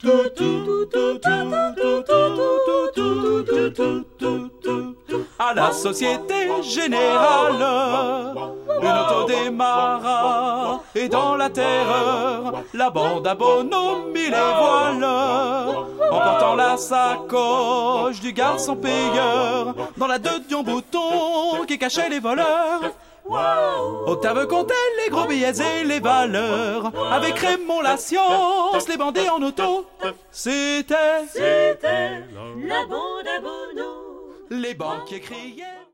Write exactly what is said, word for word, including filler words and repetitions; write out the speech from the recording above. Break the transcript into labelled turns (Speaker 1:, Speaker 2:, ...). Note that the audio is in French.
Speaker 1: À la Société Générale, une auto démarra, et dans la terreur, la bande à bonhomie les voile, emportant la sacoche du garçon payeur, dans la deux Dion Bouton qui cachait les voleurs. Octave comptait les gros billets et les valeurs, avec Raymond la science, les bandits en auto. C'était,
Speaker 2: C'était la bande à Bono.
Speaker 1: les banquiers criaient.